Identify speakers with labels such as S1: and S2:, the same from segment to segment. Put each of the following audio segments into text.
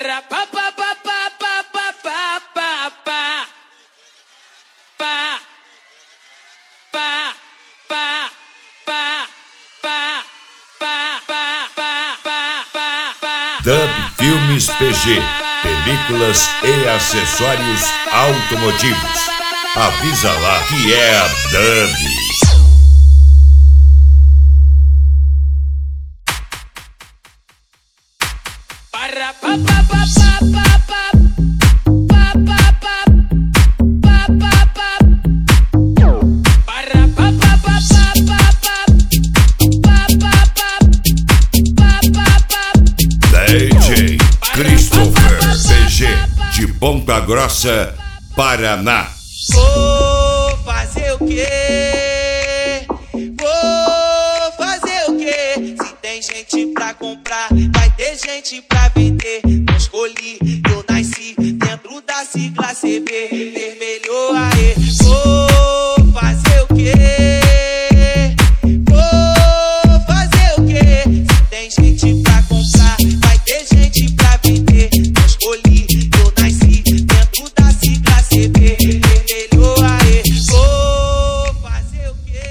S1: Para pa pa pa pa pa pa pa pa pa pa pa pa pa pa pa.
S2: Dub Filmes PG, películas e acessórios automotivos. Avisa lá que é a Dub.
S1: Para pa pa pa pa pa pa pa pa pa pa pa. Para pa pa pa pa pa pa pa pa.
S2: DJ Christopher PG, de Ponta Grossa, Paraná.
S3: Vou fazer o quê? Vou fazer o quê? Se tem gente pra comprar, vai ter gente pra vender. Não escolhi, eu nasci dentro da sigla CB. Vermelho, aê. Vou fazer o quê? Vou fazer o quê? Se tem gente pra comprar, vai ter gente pra vender. Não escolhi, eu nasci dentro da sigla CB. Vermelho, aê. Vou fazer o quê?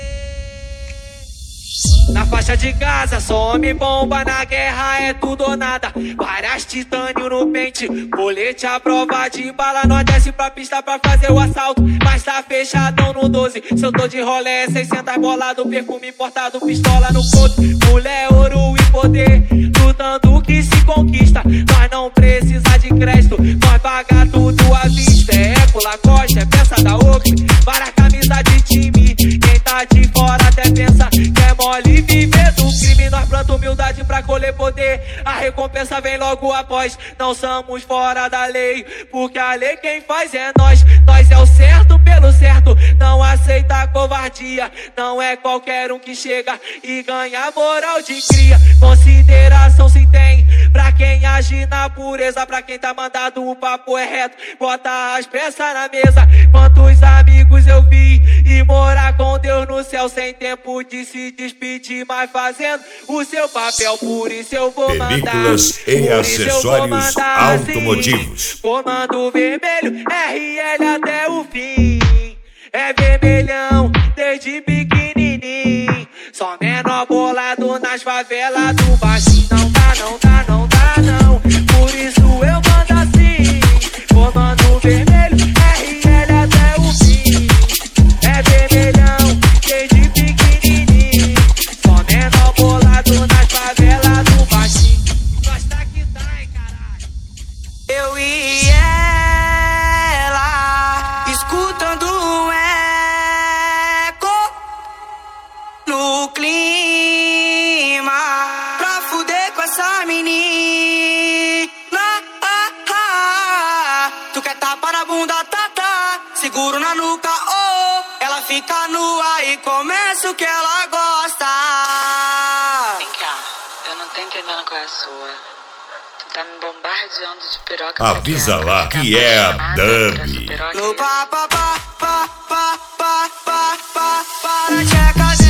S3: Na faixa de Gaza, só homem bomba, na guerra é tudo ou nada. Várias titânio no pente, colete à prova de bala. Nós desce pra pista pra fazer o assalto, mas tá fechadão no 12. Se eu tô de rolé, 600 bolado, perfume importado, pistola no coto. Mulher, ouro e poder, lutando que se conquista. Nós não precisa de crédito, nós paga tudo à vista. É Eco, Lacoste, é peça da Oakley, várias camisas de time. Quem tá de fora até pensa que é mole viver do crime. Nós planta humildade pra colher poder, a recompensa vem logo após. Não somos fora da lei, porque a lei quem faz é nós. Nós é o certo pelo certo, não aceita covardia. Não é qualquer um que chega e ganha moral de cria. Consideração se tem pra quem age na pureza, pra quem tá mandado o papo é reto. Bota as peças na mesa. Quantos amigos eu vi e morar com Deus no céu, sem tempo de se despedir, mas fazendo o seu papel. Por isso eu vou mandar,
S2: Películas e acessórios automotivos.
S3: assim. Comando vermelho, RL até o fim. É vermelhão desde pequenininho. Só menor bolado nas favelas do baixinho. Não dá, não dá, não dá, não. Por isso eu mando assim. Comando vermelho, RL até o fim. É vermelhão desde pequenininho. Só menor bolado nas favelas do baixinho. Nós tá que tá, hein, caralho. Eu e ela escutando um eco no clima pra fuder com essa menina. Tu quer tapa na bunda, tá, seguro na nuca, oh. Ela fica nua e começa o que ela gosta.
S4: Vem cá, eu não tô entendendo qual é a sua. Tu tá me bombardeando de piroca.
S2: Avisa lá que é a Dub.
S3: No pa pa pa pa pa pa pa pa pa tcheca.